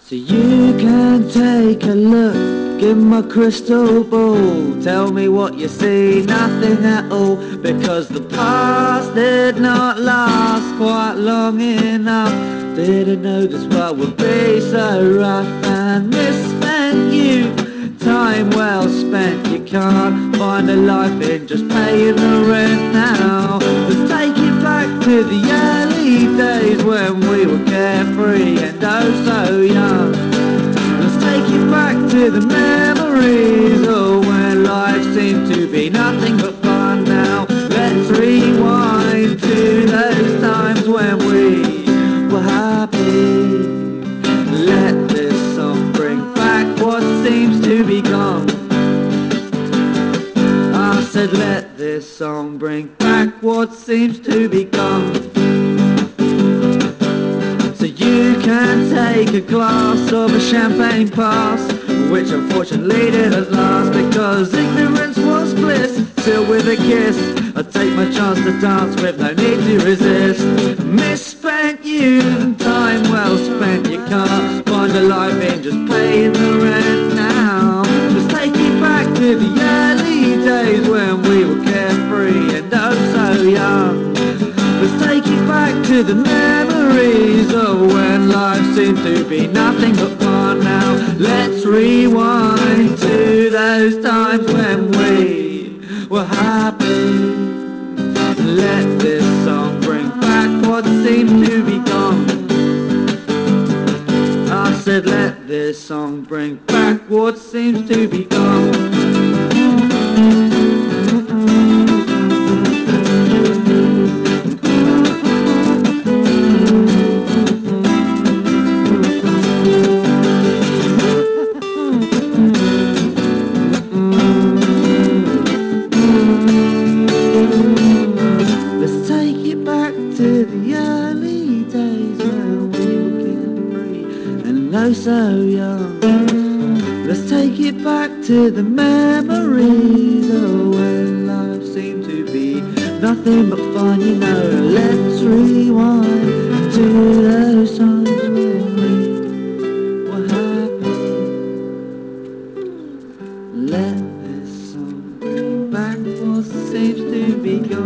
So you can take a look in my crystal ball. Tell me what you see, nothing at all. Because the past did not last quite long enough. Didn't know this world would be so rough and misspent you. Time well spent, you can't find a life in just paying the rent now. Let's take it back to the early days when we were carefree and oh so young. Let's take it back to the memories of when life seemed to be nothing but fun now. Let's rewind to those times when we were happy. Let this song bring back what seems to be gone. I said let this song bring back what seems to be gone. So you can take a glass of a champagne pass, which unfortunately didn't last because ignorance was bliss. Still with a kiss, I take my chance to dance with no need to resist. Misspent youth and time well spent. You can't find a life in just paying the rent now. Just take it back to the early days when we were carefree and oh so young. Let's take it back to the memories of when life seemed to be nothing but fun now. Let's rewind to those times when we were happy. Let this song bring back what seemed to be gone. I said let this song bring back what seems to be gone. Let's take it back to the early days when we were carefree and oh so young. Let's take it back to the memories of when life seemed to be nothing but fun, you know. Let's rewind to those times when we were happy. Let this song bring back what seems to be gone.